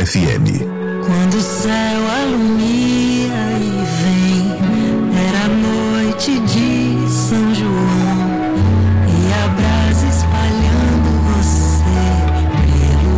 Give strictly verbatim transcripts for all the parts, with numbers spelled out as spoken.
F M. Quando o céu alumia e vem, era a noite de São João, e a brasa espalhando você pelo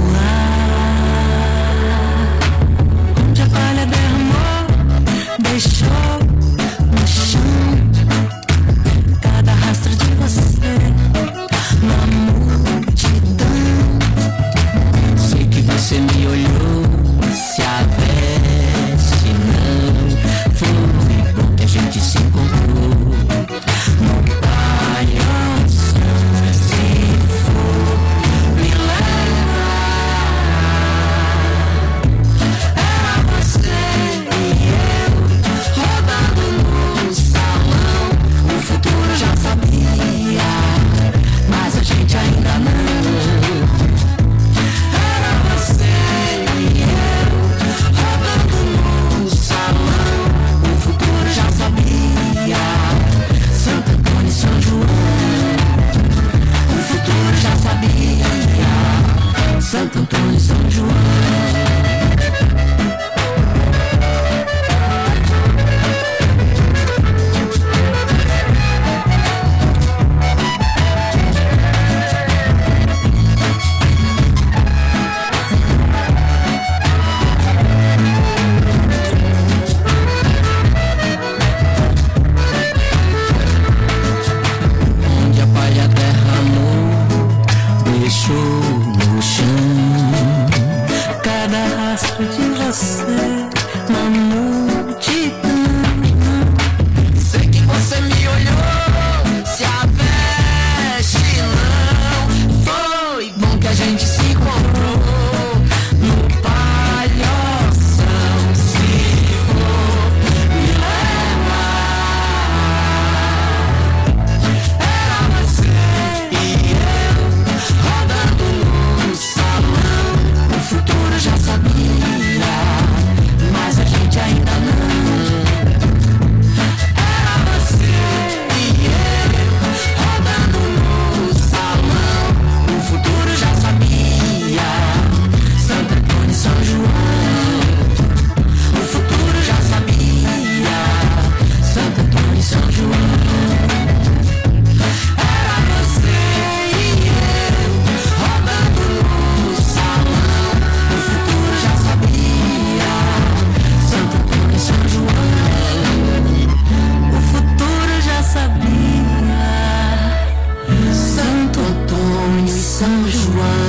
ar. Onde a palha derramou, deixou no chão cada rastro de você na multidão. Sei que você me olhou, se aveste não. Foi bom que a gente se encontrou no palhação. Se for me levar, era você e eu rodando no salão. O futuro já sabia, mas a gente ainda não. Santo Antônio e São João. Onde a palha derramou, deixou no chão cada rastro de você na multidão. Sei que você me olhou, se aveste não. Foi bom que a gente se encontrou no palhação. Se for me levar, era você e eu rodando no salão. O futuro já sabia, mas a gente ainda não. Era você e eu rodando no salão. O futuro já sabia, Santo Antônio e São João. O futuro já sabia, Santo Antônio e São João. Era você e eu rodando no salão. O futuro já sabia, Santo Antônio e São João. O futuro já sabia, Santo Antônio e São João.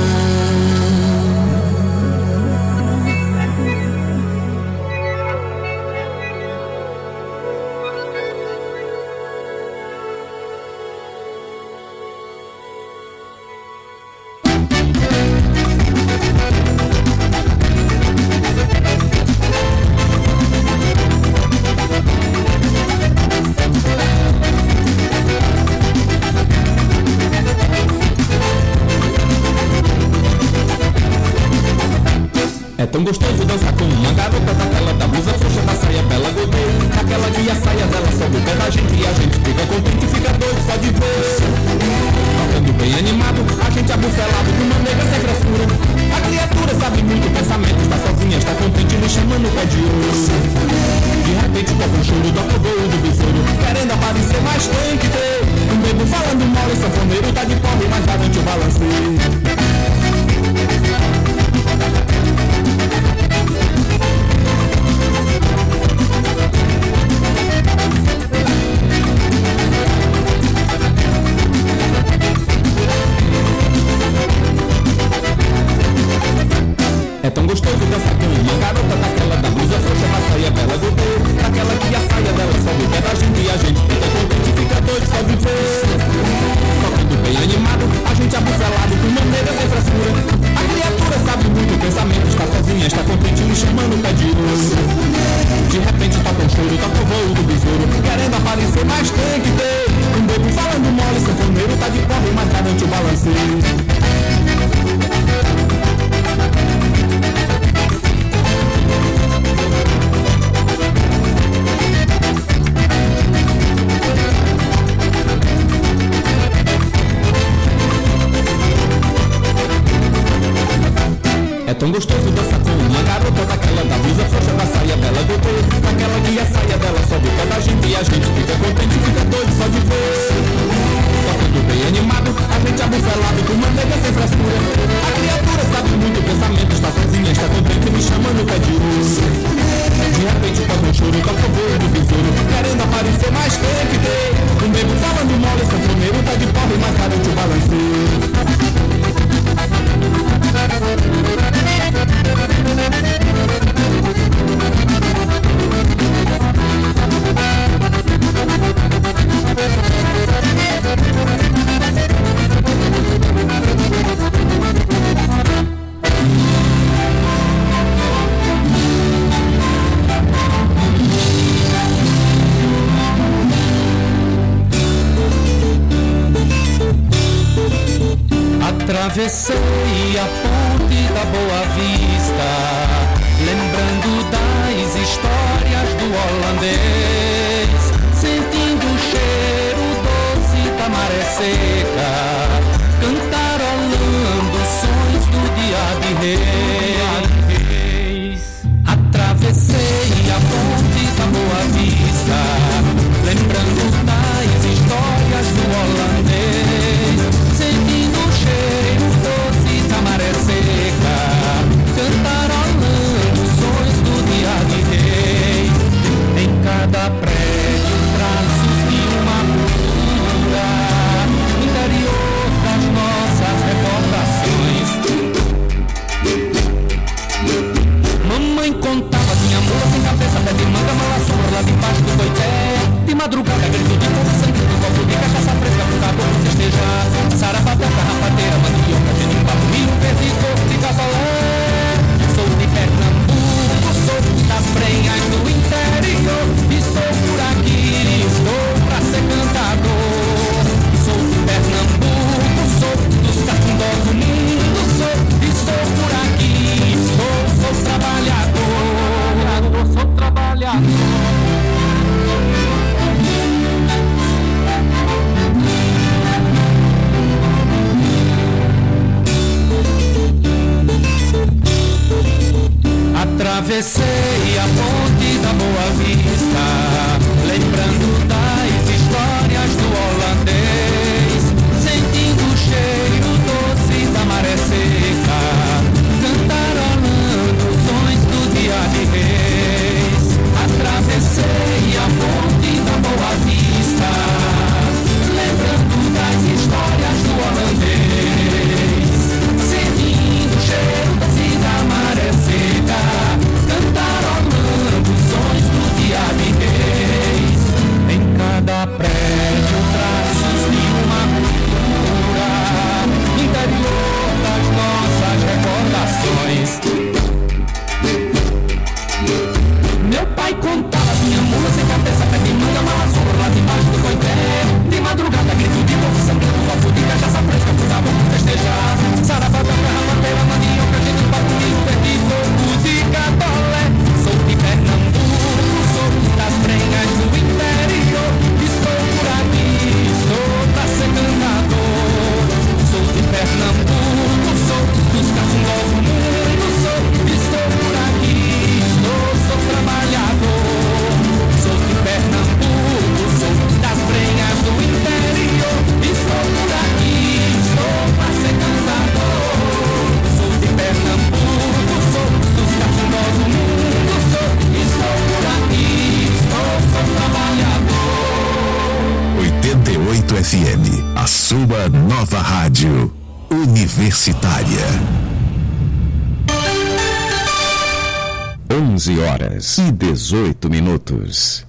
É tão gostoso dançar com uma garota daquela da blusa frouxa, da saia bela godê, daquela que a saia dela sobe o pé da gente e a gente fica contente e fica doido só de ver. Tocando bem animado, a gente abufelado de maneira sem frescura. A criatura sabe muito o pensamento, está sozinha, está contente, me chamando o pé de ouro. De repente toca um choro, toca o voo do besouro, querendo aparecer, mas tem que ter. Um bebo falando mole, sanfoneiro tá de pobre, mas garante o balanceio. É tão gostoso dançar com uma garota daquela da blusa frouxa, da saia bela godê, daquela que a saia dela sobe o pé da gente e a gente fica contente e fica doido só de ver. Tocando bem animado, a gente abufelado com maneira sem frescura. A criatura sabe muito o pensamento, está sozinha, está contente, me chamando o pé de ouro. De repente toca um choro, toca o voo do besouro, querendo aparecer, mas tem que ter. Um bebo falando mole, sanfoneiro tá de pobre, mas garante o balanceio. É tão gostoso dançar com uma garota bota aquela da blusa frouxa, da saia dela godê, aquela que a saia dela sobe o pé da gente e a gente fica contente, fica doido só de ver. Tocando bem animado, a gente abufelado com manteiga sem frescura. A criatura sabe muito o pensamento, está sozinha, está contente, me chamando pé de urso. De repente toca um choro, toca o voo do besouro, querendo aparecer mais que que tem. Um bebo falando mole, sanfoneiro tá de pobre, mas cara eu te balanceio. Atravessei a ponte da Boa Vista, lembrando das histórias do holandês, sentindo o cheiro doce da maré seca, cantarolando sons do dia de reis. Atravessei a ponte da Boa Vista, lembrando das histórias do holandês, sentindo o cheiro doce da maré seca, cantarolando sons do dia de rei. Em cada prédio traços de uma cultura, interior das nossas recordações. Mamãe contava, tinha mula sem cabeça, pé de manga, mala sombra lá debaixo do coité. De madrugada, grito de povo, sangue do copo de cachaça fresca pro caboclo festejar. Sarapatel, carrapateira, mandioca, genipapo, milho verde, coco de cavalé. Sou de Pernambuco, sou das prenhas do interior. Estou por aqui, estou pra ser cantador. Sou de Pernambuco, sou dos cafundós do mundo, sou. Estou por aqui, estou, sou trabalhador. Sou trabalhador. Atravessei a ponte da Boa Vista, lembrando das histórias do holandês, sentindo o cheiro doce da maré seca, cantarolando sons do dia de reis. Atravessei a ponte da Boa Vista, lembrando das histórias do holandês, sentindo o cheiro doce da maré seca, cantarolando sons do dia de reis. Em cada prédio traços de uma cultura, interior das nossas recordações. Meu pai contava, tinha mula sem cabeça, pé de manga, mala sombra lá debaixo do coité. De madrugada, grito de povo, sangrando, copo de cachaça fresca pro caboclo festejar. Sarapatel, carrapateira, mandioca, genipapo, milho verde, coco de cavalé. Sou de Pernambuco, sou das prenhas do interior. Estou por aqui, estou pra ser cantador. Sou de Pernambuco, sou dos cafundós do mundo, sou. Estou por aqui, estou, sou trabalhador. Sou de Pernambuco, sou das prenhas do interior. Estou por aqui, estou pra ser cantador. Sou de Pernambuco, sou dos cafundós do mundo, sou. Estou por aqui, estou, sou trabalhador. oitenta e oito F M, a sua nova rádio universitária. onze horas e dezoito minutos.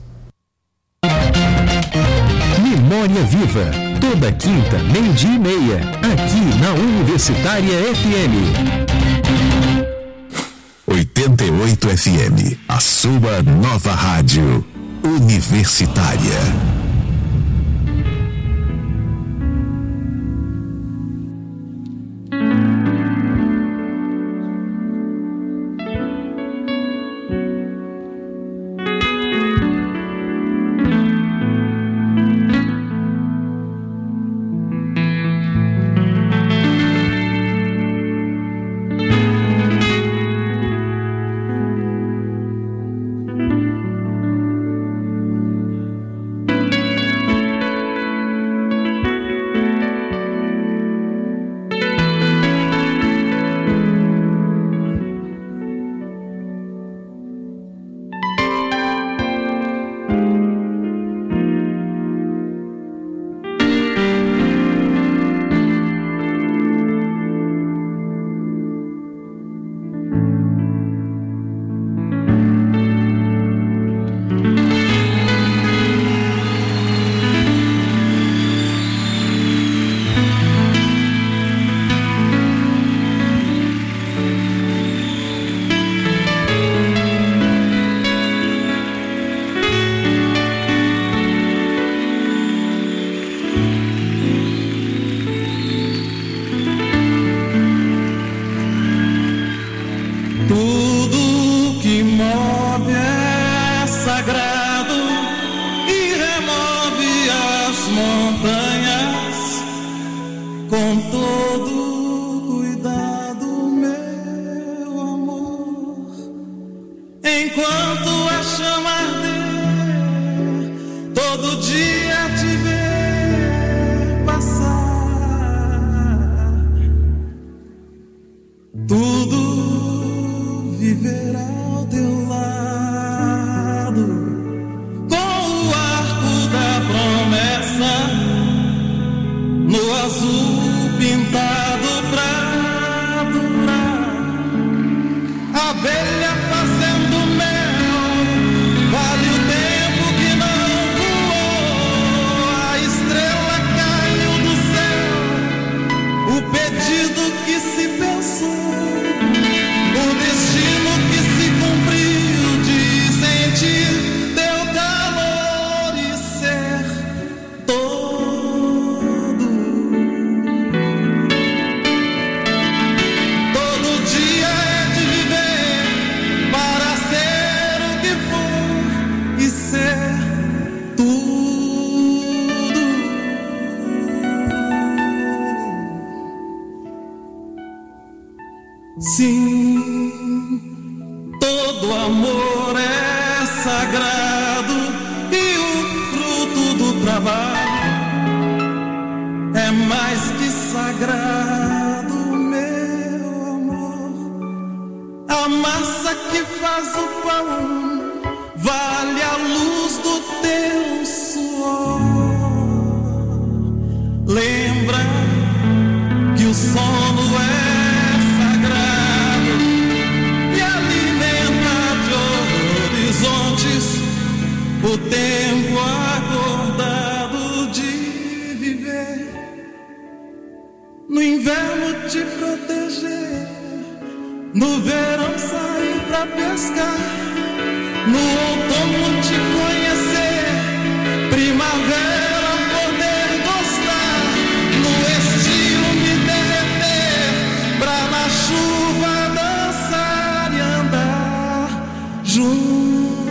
Memória Viva, toda quinta, meio-dia e meia, aqui na Universitária F M. oitenta e oito F M, a sua nova rádio universitária. pintado pra durar. Abelha fazendo mel, vale o tempo que não voou. A estrela caiu do céu, o pedido que se pensou, o destino que se cumpriu de sentir teu calor e ser todo. Todo dia é de viver para ser o que for e ser tudo. Sim, todo amor é sagrado e o fruto do trabalho é mais que sagrado, meu amor. A massa que faz o pão vale a luz do teu suor. Lembra que o sono é o tempo acordado de viver, no inverno te proteger, no verão sair pra pescar, no outono te conhecer, primavera poder gostar, no estio me derreter, pra na chuva dançar e andar junto.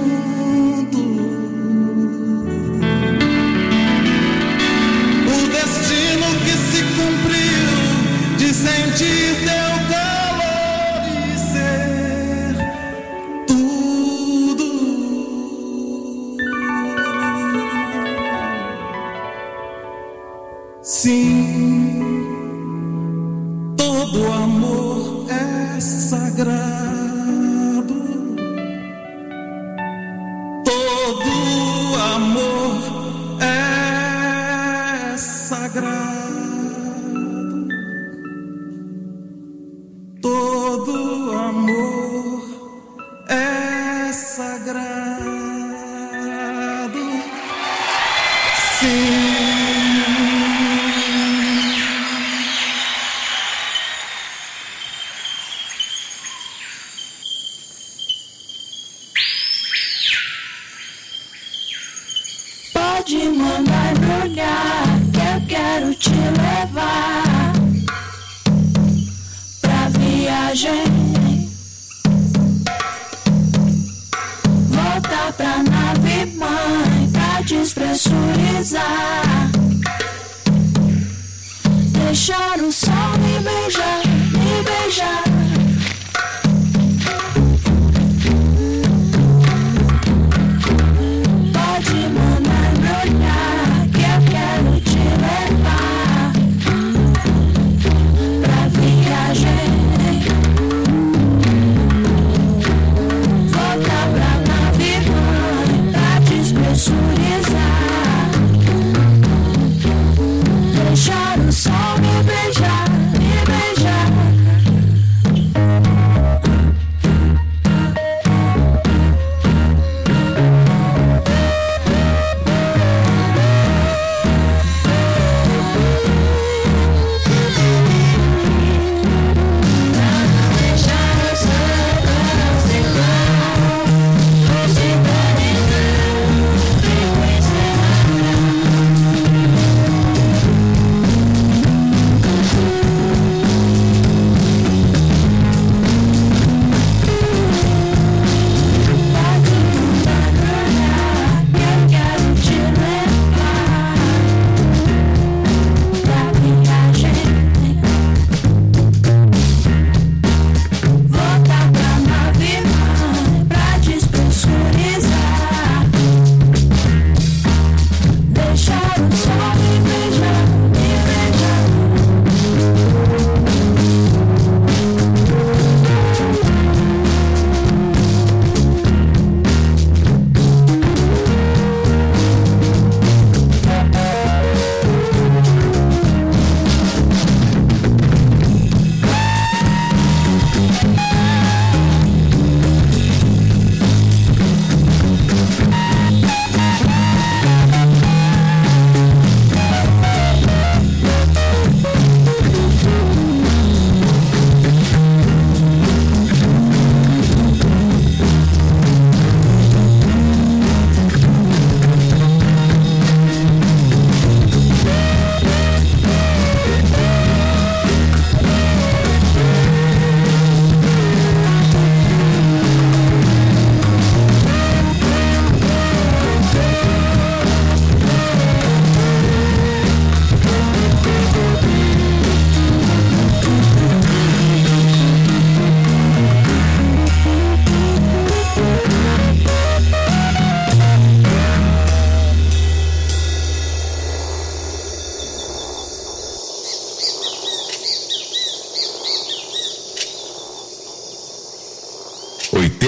Sentir teu calor e ser tudo. Sim, todo amor é sagrado. Todo amor é sagrado. Todo amor é sagrado. Sim. Pode mandar embrulhar, que eu quero te levar pra viagem, voltar pra nave mãe pra despressurizar, deixar o sol me beijar, me beijar. Pode mandar embrulhar, que eu quero te levar pra viagem, voltar pra nave mãe pra despressurizar, deixar o sol me beijar, me beijar.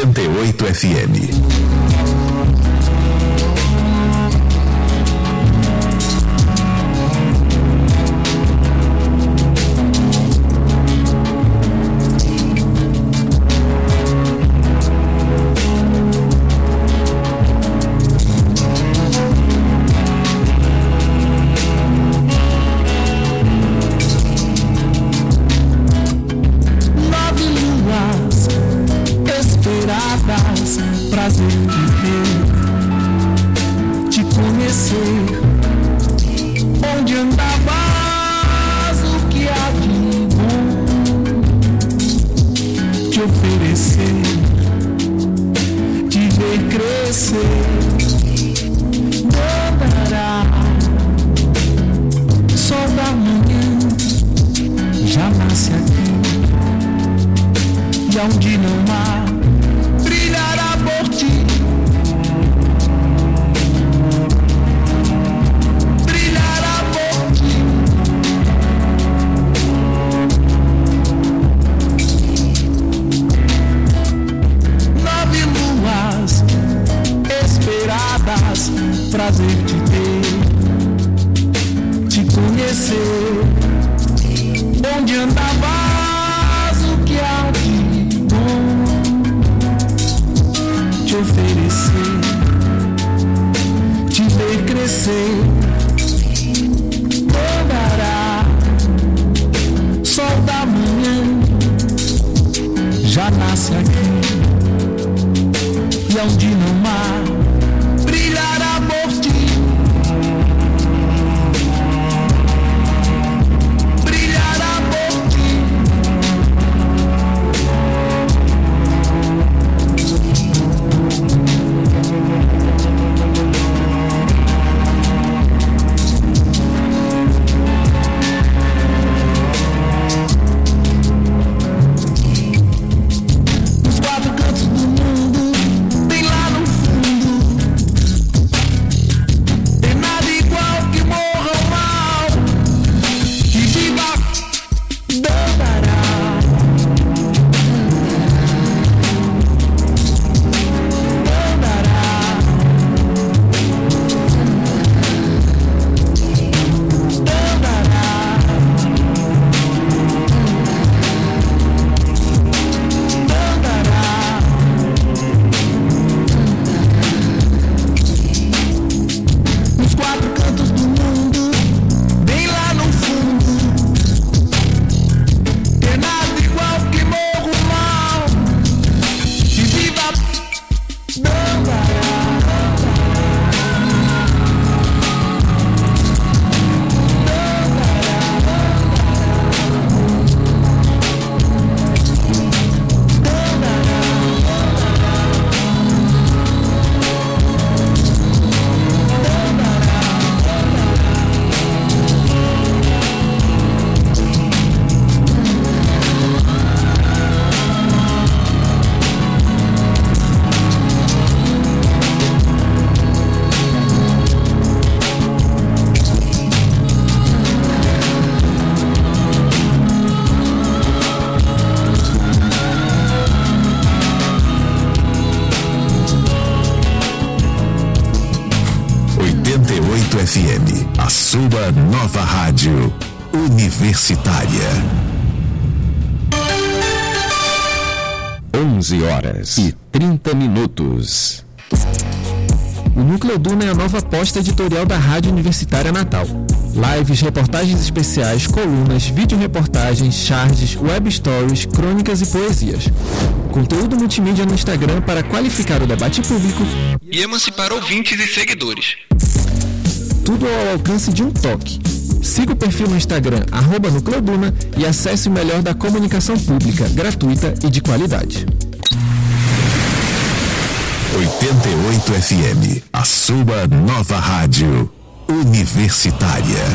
oitenta e oito F M. Prazer de ver, te conhecer, onde andavas, o que há de bom te oferecer, te ver crescer, andará, sol da manhã já nasce aqui, e onde não há brilhará por ti, brilhará por ti. Nove luas esperadas, prazer de ter, te conhecer, onde andavas, o que há de bom te oferecer, te ver crescer, andará, sol da manhã já nasce aqui, e onde não há brilhará por ti, brilhará por ti. F M, a sua nova rádio universitária. onze horas e trinta minutos. O Núcleo Duna é a nova aposta editorial da Rádio Universitária Natal. Lives, reportagens especiais, colunas, vídeo-reportagens, charges, web stories, crônicas e poesias. Conteúdo multimídia no Instagram para qualificar o debate público e emancipar ouvintes e seguidores. Tudo ao alcance de um toque. Siga o perfil no Instagram, arroba Núcleo Duna, e acesse o melhor da comunicação pública, gratuita e de qualidade. oitenta e oito F M, a sua nova rádio universitária.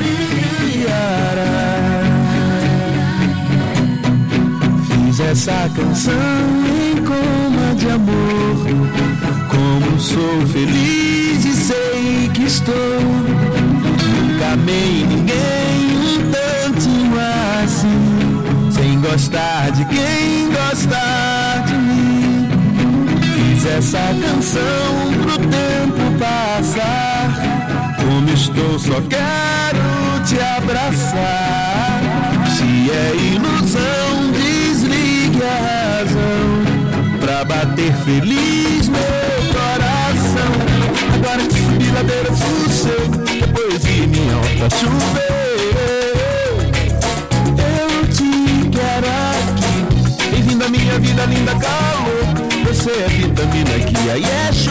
Fiz essa canção em coma de amor. Como sou feliz e sei que estou. Nunca amei ninguém um tantinho assim, sem gostar de quem gostar de mim. Fiz essa canção pro tempo passar. Como estou, só quero te abraçar. Se é ilusão, desligue a razão pra bater feliz meu coração. Agora que subi ladeira, sossego, que a poesia em minha horta choveu. Eu te quero aqui, bem-vindo à minha vida, linda calor. Você é vitamina que aí é show.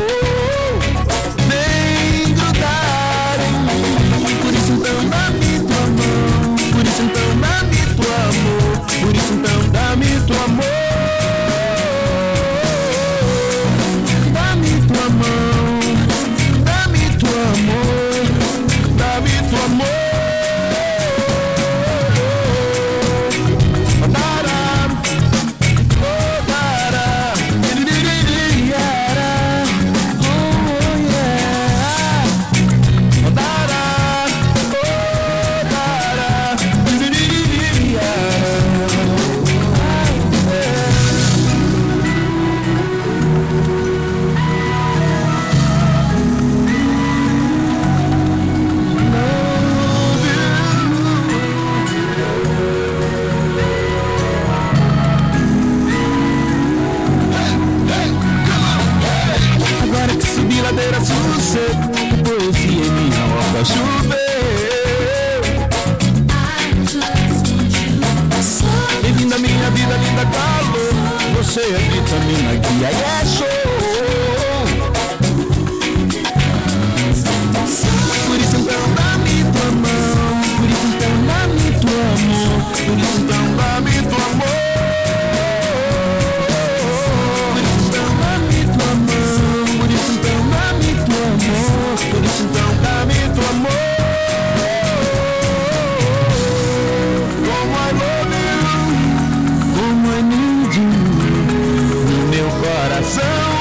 Vem grudar em mim, por isso então dá-me tua mão. Por isso então dá-me tua amor. Por isso então dá-me tua amor. Dá-me tua mão. Dá-me tua amor. Dá-me tua amor. Ladeira sossego, poesia em minha horta choveu. Bem-vinda à minha vida, linda calor. Você é vitamina que aí é show. Por isso então dá-me tua mão. Por isso então dá-me tua amor. Por isso então dá-me tua amor. Por isso então dá-me tua amor. Como I love you, como I need you, no meu coração.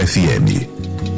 F M.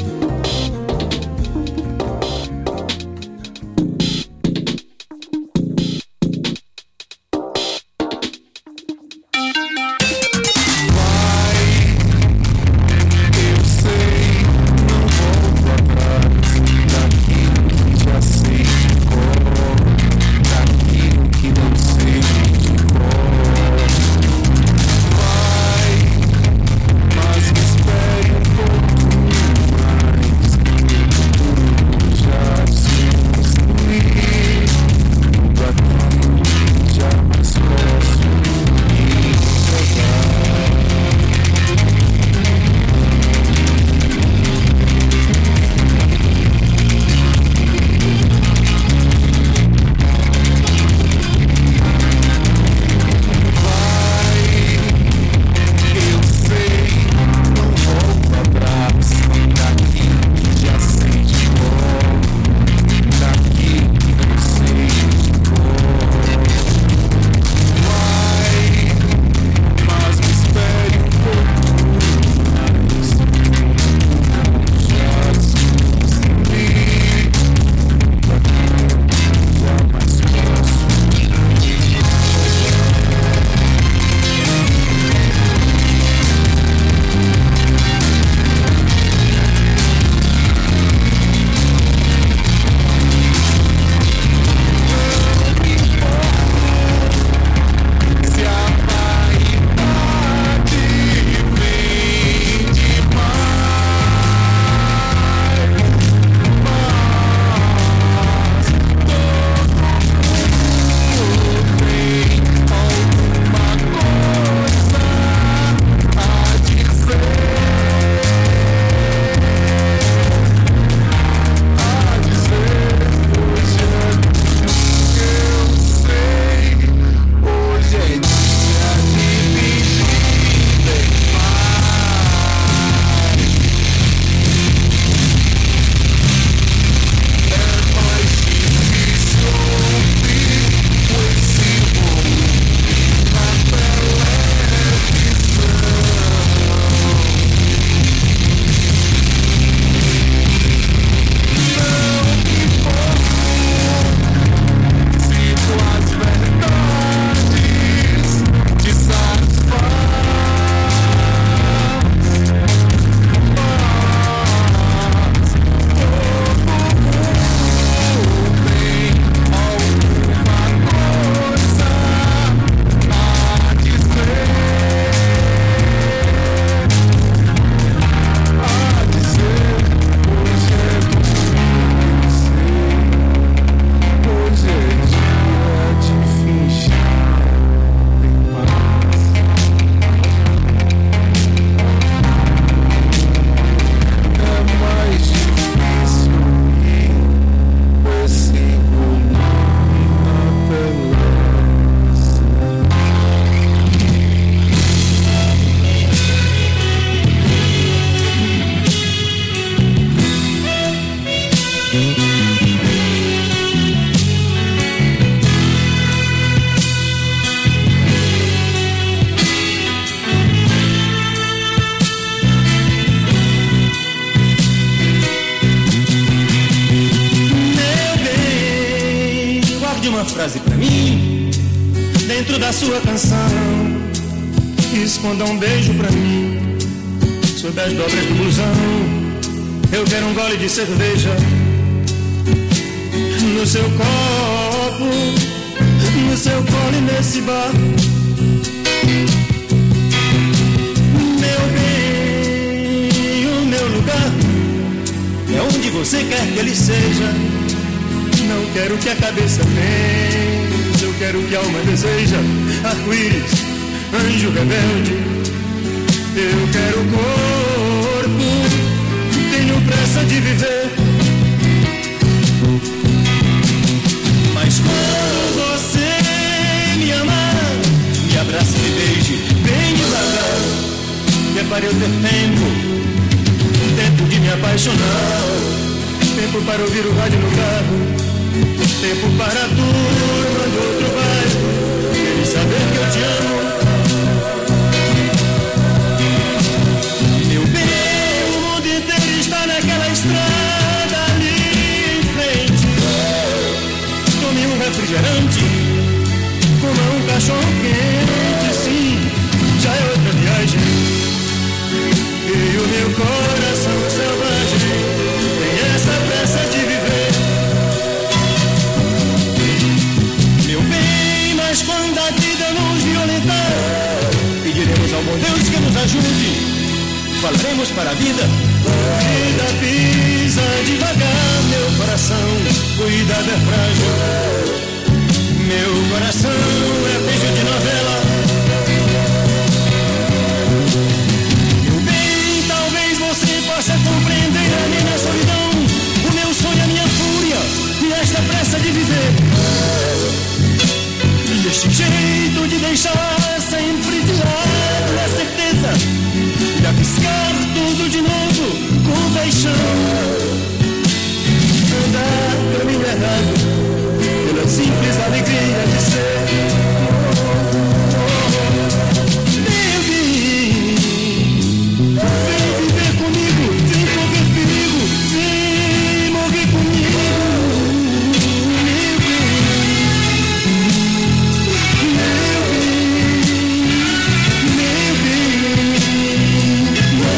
Frase pra mim, dentro da sua canção, esconda um beijo pra mim, sob as dobras do blusão. Eu quero um gole de cerveja no seu copo, no seu colo e nesse bar. Meu bem, o meu lugar é onde você quer que ele seja. Não quero que a cabeça pense, eu quero que a alma deseja. Arco-íris, anjo rebelde, eu quero corpo, tenho pressa de viver. Mas quando você me amar, me abraça e me beije bem devagar, que é para eu ter tempo, tempo de me apaixonar, tempo para ouvir o rádio no carro, tempo para a turma do outro bairro, querer saber que eu te amo. Meu bem, o mundo Mas quando a vida nos violentar, pediremos ao bom Deus que nos ajude. Falaremos para a vida: vida, pisa devagar, meu coração, cuidado é frágil. Meu coração é beijo de novela. Meu bem, talvez você possa compreender a minha solidão, o meu sonho, a minha fúria e esta pressa de viver. E este jeito de deixar sempre de lado a certeza de arriscar tudo de novo com paixão. Andar caminho errado pela simples alegria de ser. Meu bem, vem viver comigo, vem correr perigo, vem morrer comigo. Meu bem, meu bem, meu bem.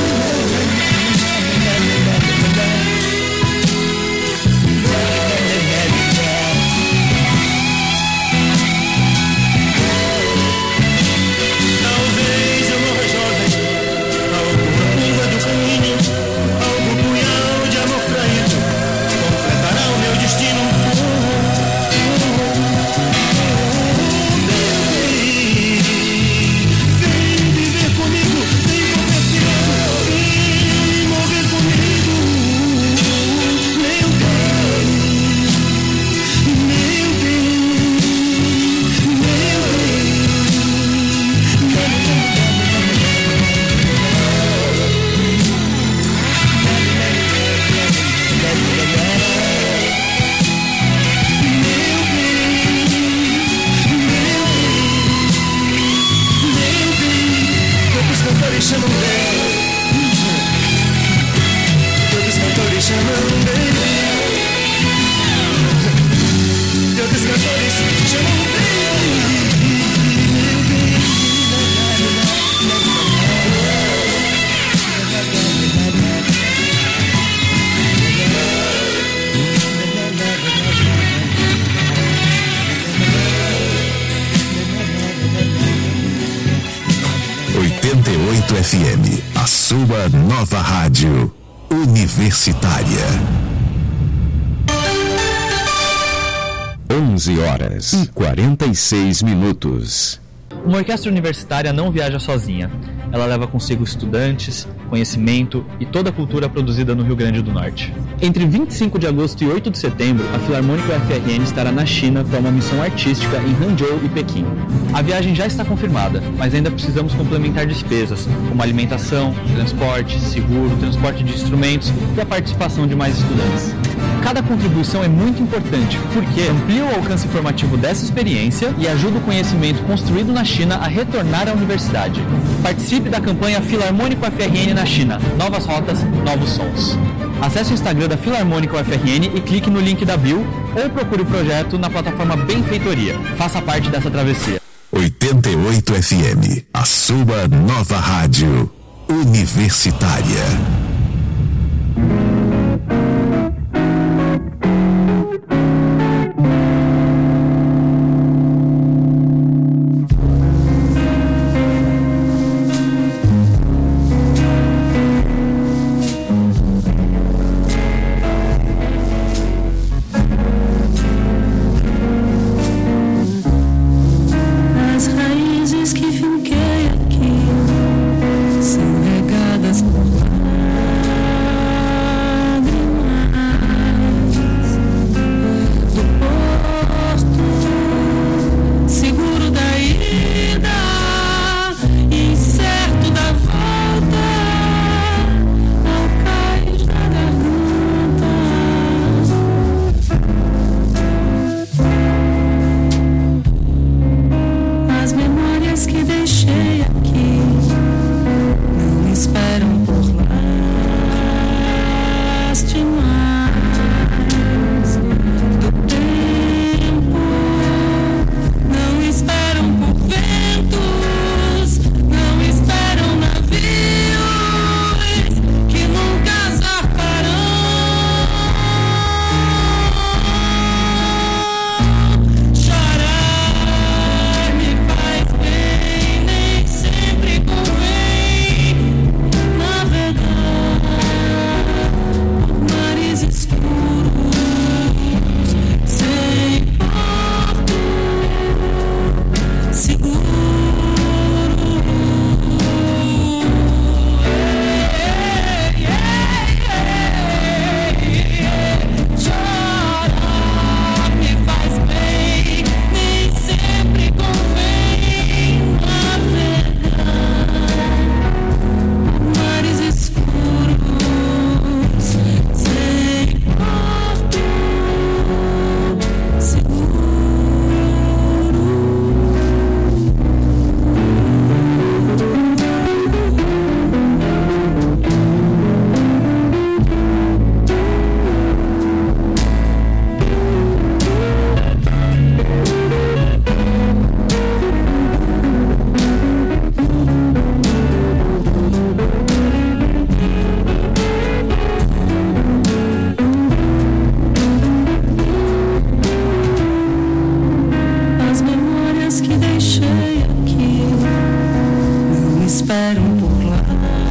Talvez eu morra jovem, alguma curva do caminho, algum punhal de amor traído completará o meu destino. Vem viver comigo, vem correr perigo, vem morrer comigo. Meu bem, meu bem, meu Todos os cantores chamam bem, todos os cantores chamam bem, todos os cantores chamam bem. oitenta e oito F M, a sua nova rádio universitária. onze horas e quarenta e seis minutos. Uma orquestra universitária não viaja sozinha. Ela leva consigo estudantes, conhecimento e toda a cultura produzida no Rio Grande do Norte. Entre vinte e cinco de agosto e oito de setembro, a Filarmônica U F R N estará na China para uma missão artística em Hangzhou e Pequim. A viagem já está confirmada, mas ainda precisamos complementar despesas, como alimentação, transporte, seguro, transporte de instrumentos e a participação de mais estudantes. Cada contribuição é muito importante, porque amplia o alcance formativo dessa experiência e ajuda o conhecimento construído na China a retornar à universidade. Participe da campanha Filarmônica U F R N na China. Novas rotas, novos sons. Acesse o Instagram da Filarmônica U F R N e clique no link da bio ou procure o projeto na plataforma Benfeitoria. Faça parte dessa travessia. oitenta e oito F M, a sua nova rádio universitária. As raízes que finquei aqui são regadas por lá. deixei aqui. Não esperam por lá.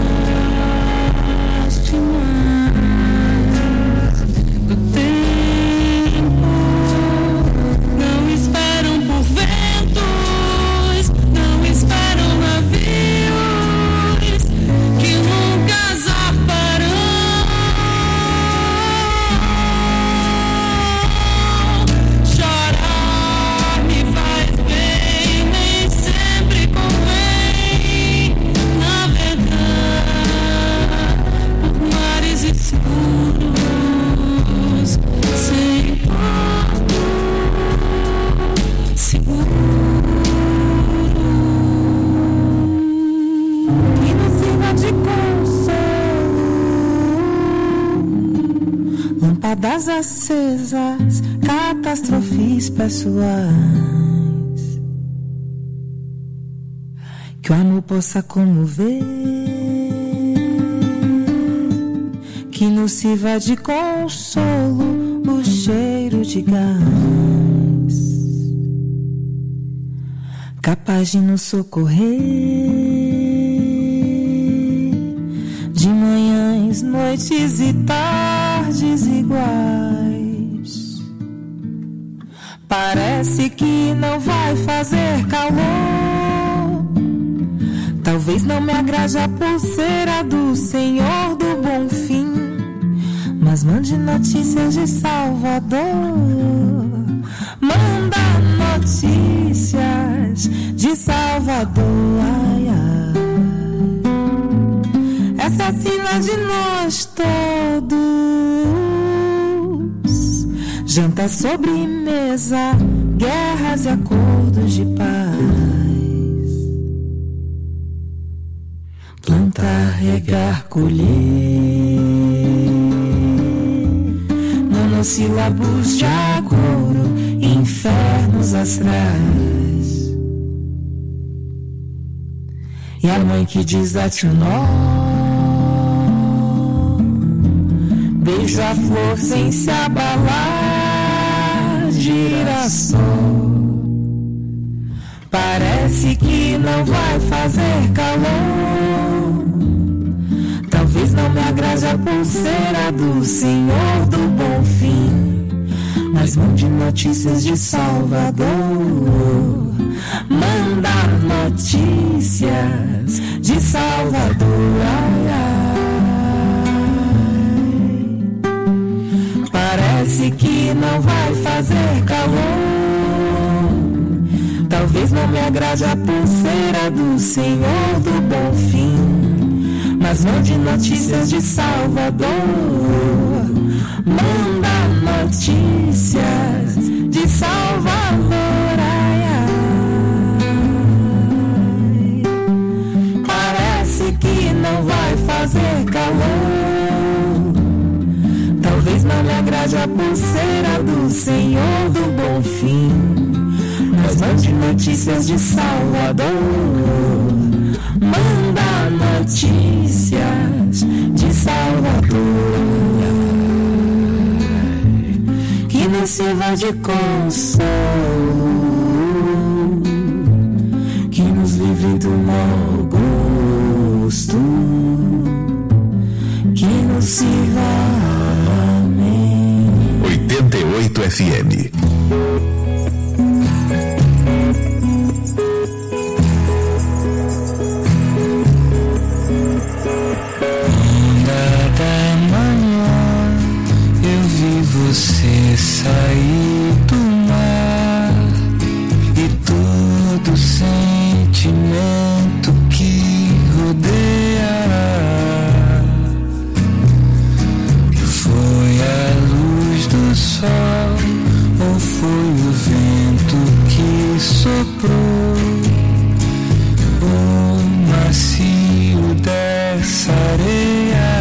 Do tempo, não esperam por ventos, não esperam navios que nunca zarparão. Chorar me faz bem, nem sempre convém navegar por mares escuros, sem porto seguro. E não sirva de consolo, lâmpadas acesas, catástrofes pessoais, que o amor possa comover, que nos sirva de consolo o cheiro de gás, capaz de nos socorrer de manhãs, noites e tardes iguais. Parece que não vai fazer calor, talvez não me agrade a pulseira do Senhor do Bom Fim, mas mande notícias de Salvador. Manda notícias de Salvador. Ai, ai. Essa é a sina de nós todos. Janta, sobremesa, guerras e acordos de paz. Plantar, regar, colher, monossílabos de agouro, infernos astrais. E a mãe que desate o nó, beija a flor sem se abalar, girassol. Parece que não vai fazer calor, talvez não me agrade a pulseira do Senhor do Bom Fim, mas mande notícias de Salvador. Manda notícias de Salvador. Ai, ai. Parece que não vai fazer calor, talvez não me agrade a pulseira do Senhor do Bom Fim, mas mande notícias de Salvador. Manda notícias de Salvador. Ai, ai. Parece que não vai fazer calor, talvez não me agrade a pulseira do Senhor do Bom Fim, mas mande notícias de Salvador. Manda notícias de Salvador, que nos sirva de consolo, que nos livre do mau gosto, que nos sirva. Amém. oitenta e oito F M. Você sair do mar e todo sentimento que rodeia. Foi a luz do sol ou foi o vento que soprou o macio dessa areia?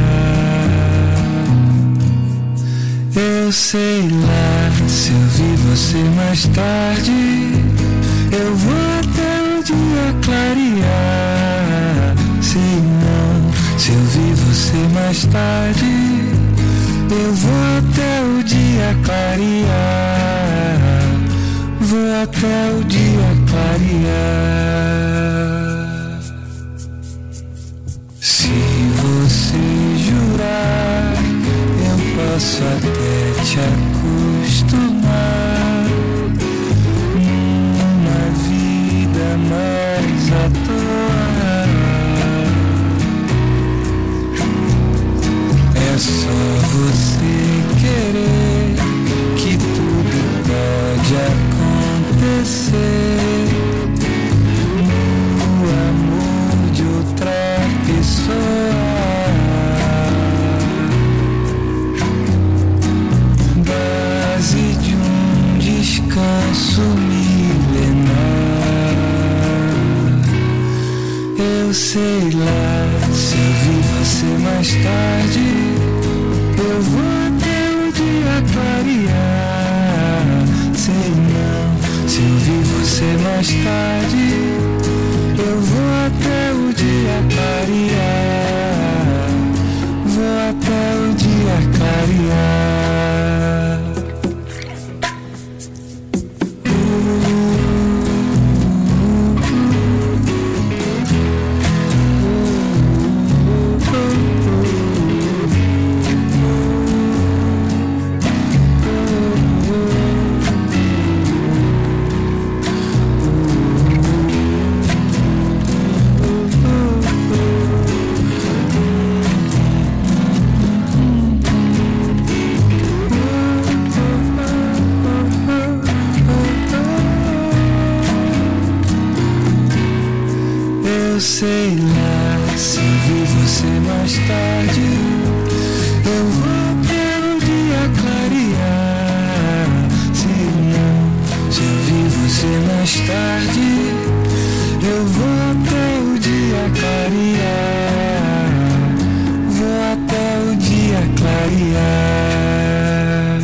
Eu sei lá, se eu vi você mais tarde, eu vou até o dia clarear. Se não, se eu vi você mais tarde, eu vou até o dia clarear. Vou até o dia clarear. Se você jurar, eu posso até te acostumar numa vida mais à toa. É só você querer que tudo pode acontecer. No amor de outra pessoa, base de um descanso milenar. Eu sei lá, se eu vi você mais tarde, eu vou até o dia clarear. Sei não, se eu vi você mais tarde, eu vou até o dia clarear. Vou até o dia clarear. Eu sei lá, se eu vi você mais tarde, eu vou até o dia clarear. Se não, se eu vi você mais tarde, eu vou até o dia clarear. Vou até o dia clarear.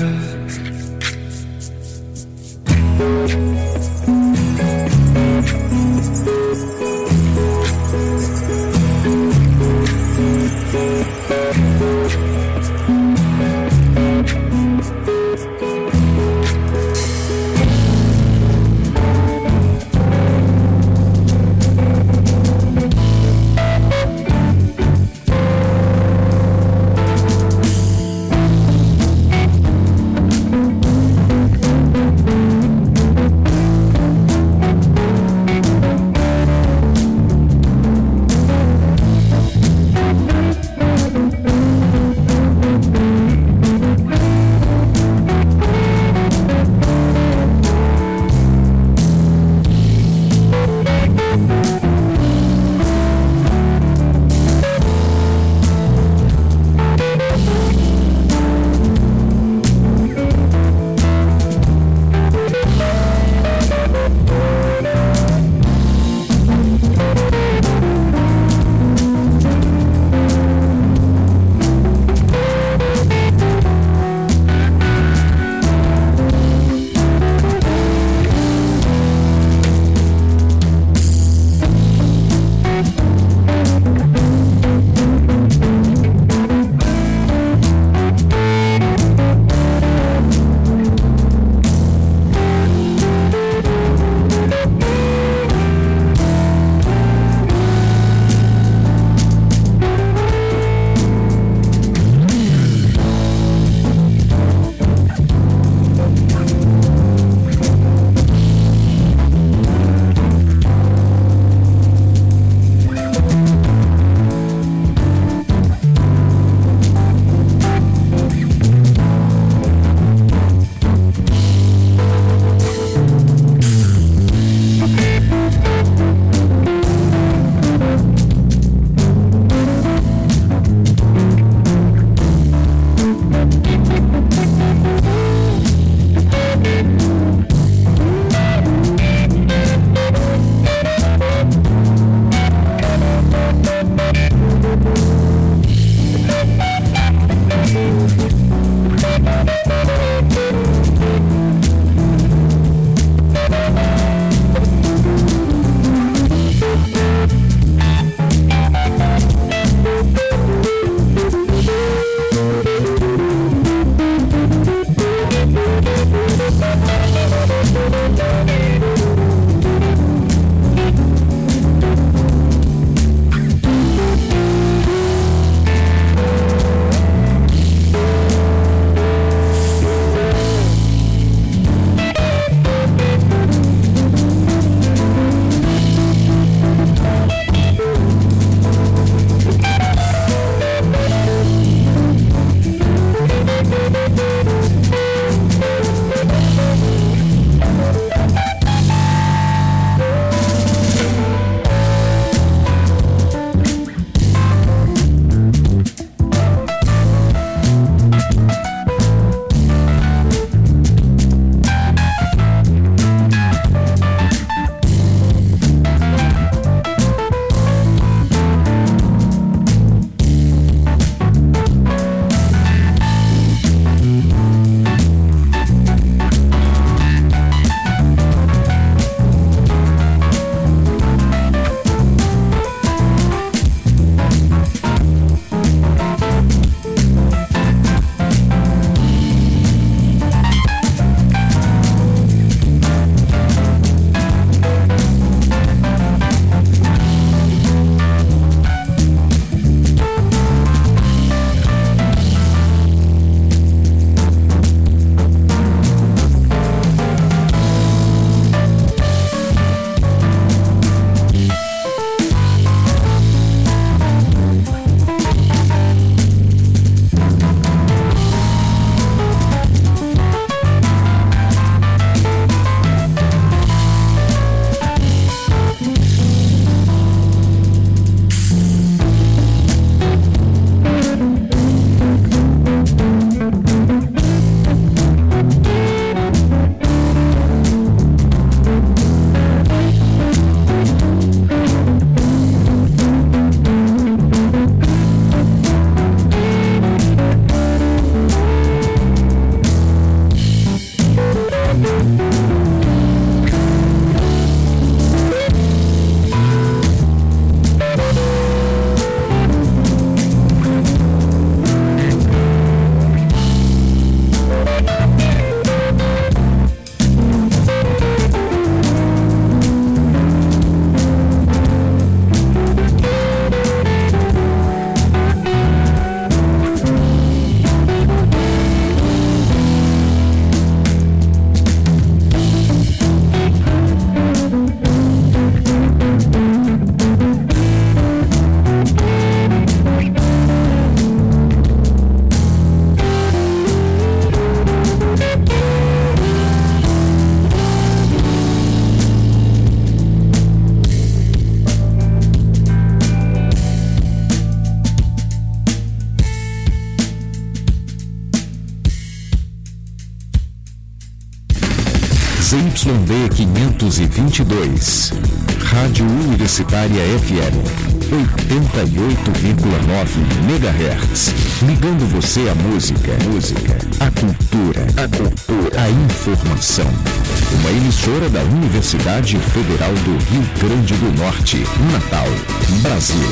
D quinhentos e vinte e dois. Rádio Universitária F M oitenta e oito vírgula nove megahertz. Ligando você à música, música, à cultura, a cultura, a informação. Uma emissora da Universidade Federal do Rio Grande do Norte, Natal, Brasil.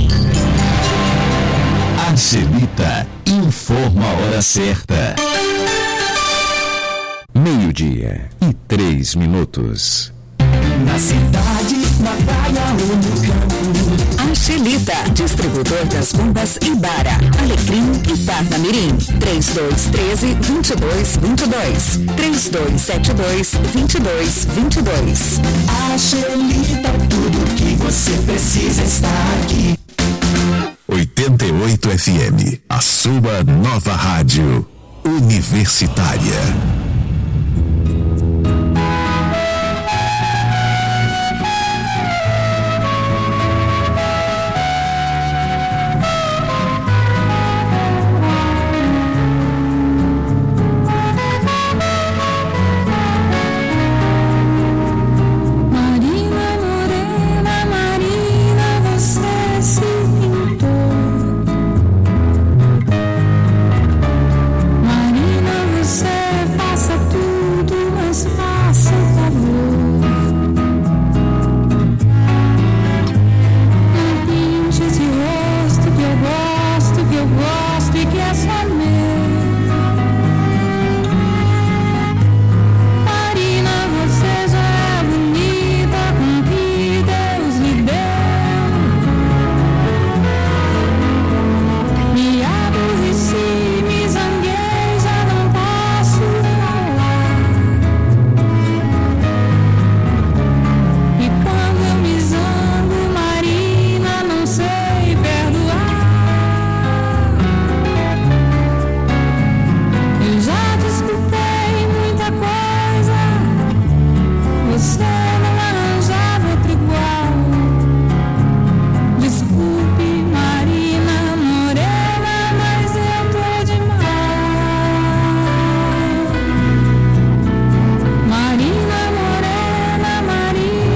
Angelita informa a hora certa. Meio-dia e três minutos. Na cidade, na praia ou no campo. Angelita, distribuidor das bombas Ibara, Alecrim e Parnamirim. três dois um três, dois dois dois dois. três dois sete dois, dois dois dois dois. Angelita, tudo que você precisa está aqui. oitenta e oito F M, a sua nova rádio universitária.